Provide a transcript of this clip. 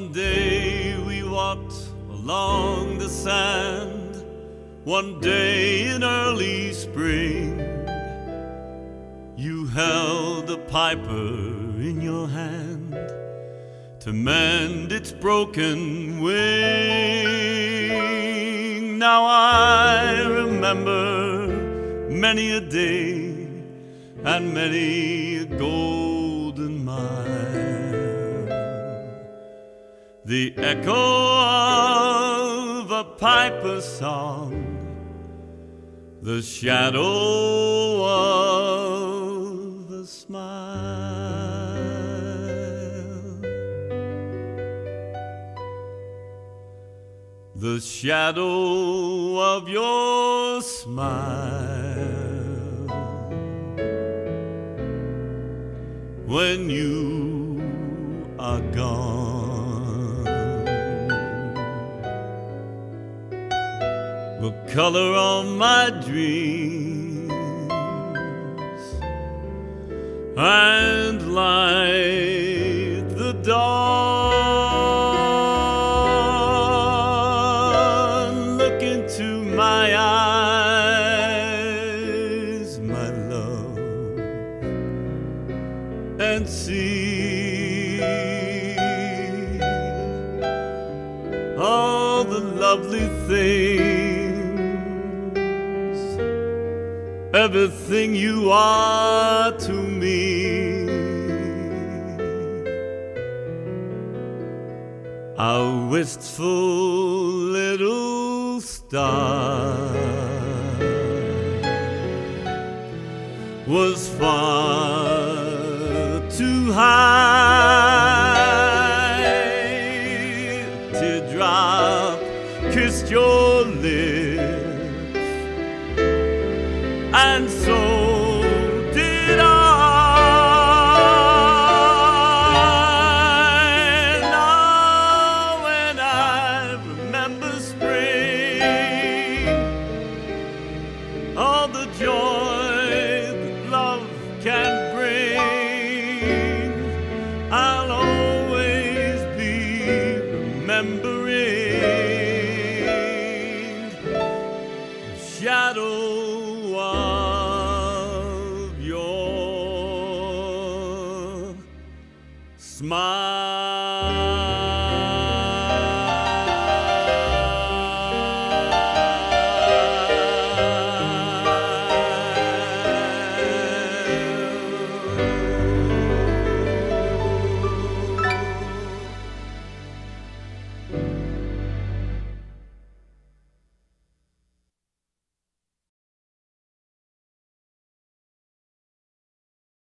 One day we walked along the sand, one day in early spring. You held a piper in your hand to mend its broken wing. Now I remember many a day and many a golden mile, the echo of a piper's song, the shadow of a smile, the shadow of your smile when you are gone will color on my dreams and light the dawn. Look into my eyes, my love, and see all the lovely things, everything you are to me. A wistful little star was far too high. Teardrop kissed your lips, and so did I. Now when I remember spring, all the joy that love can bring, I'll always be remembering the shadow of your smile.